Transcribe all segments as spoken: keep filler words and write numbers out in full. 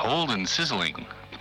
cold and sizzling.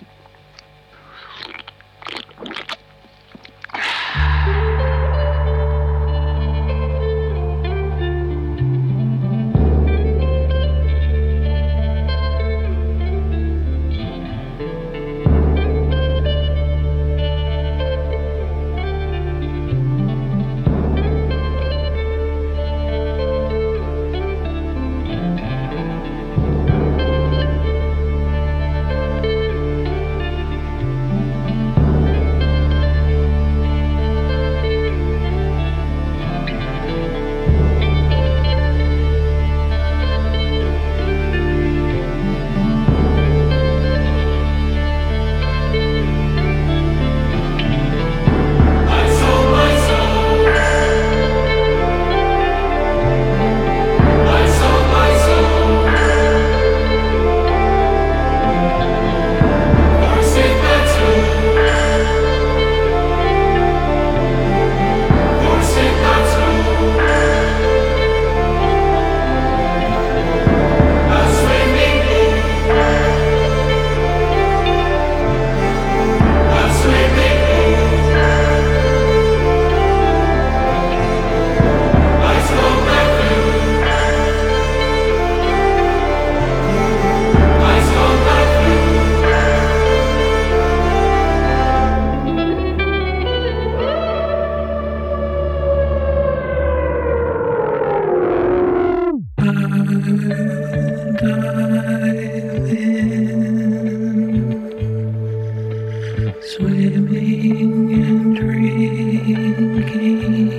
Swimming and drinking,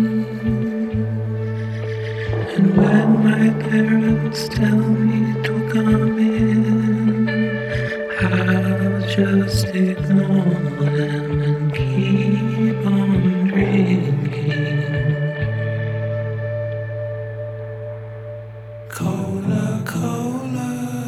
and when my parents tell me to come in, I'll just ignore them and keep on drinking. Cola, cola.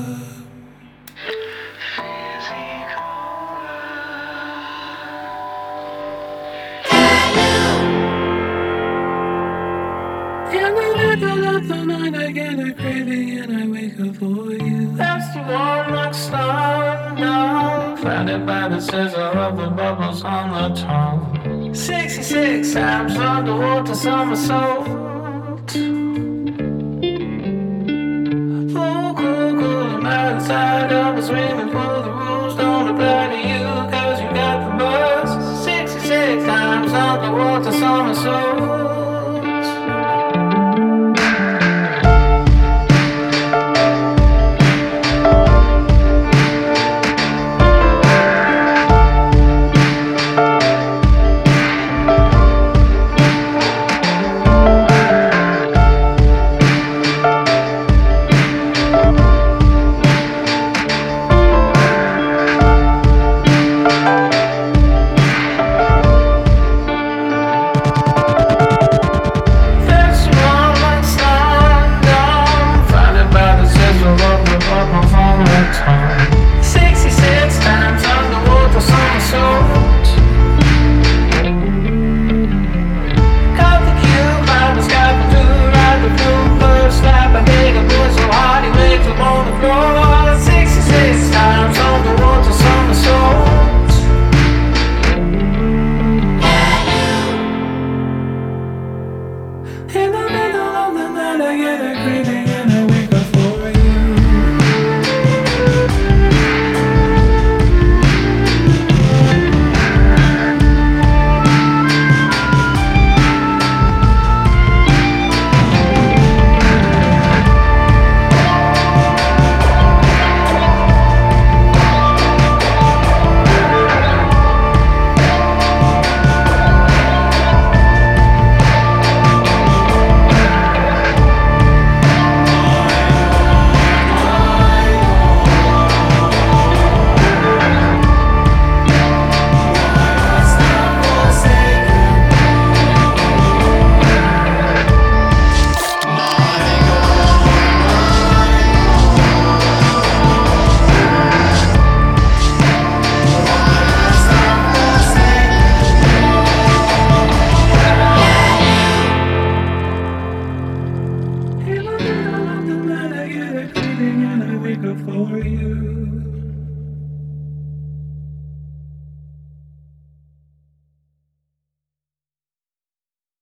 In the middle of the night I get a craving and I wake up for you. That's the warm like sundown, flooded by the sizzle of the bubbles on the tongue. Sixty-six times underwater somersault. Full cool, cool, I'm outside of a swimming pool. The rules don't apply to you cause you got the buzz. Sixty-six times underwater somersault. Sixty-six times underwater somersault. Cut the cube, I was got the do, ride the blue, first slap, I take a boy so hard he wakes up on the floor. Sixty-six times underwater somersault. In the middle of the night I get a craving and I wake up for you. In the middle of the night I get a craving and I wake up for you.